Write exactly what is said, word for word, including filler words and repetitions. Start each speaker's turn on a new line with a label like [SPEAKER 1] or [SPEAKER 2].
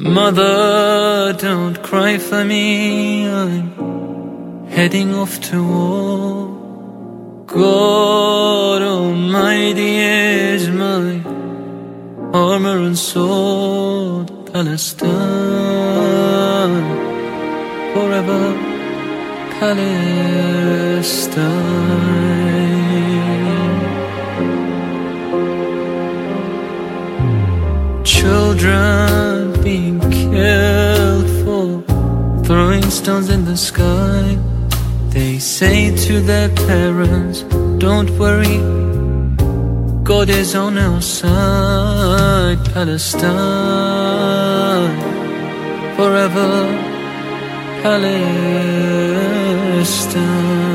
[SPEAKER 1] Mother, don't cry for me, I'm heading off to war. God Almighty is my armor and sword. Palestine, forever Palestine. Children being killed for throwing stones in the sky. They say to their parents, don't worry, God is on our side. Palestine, forever Palestine.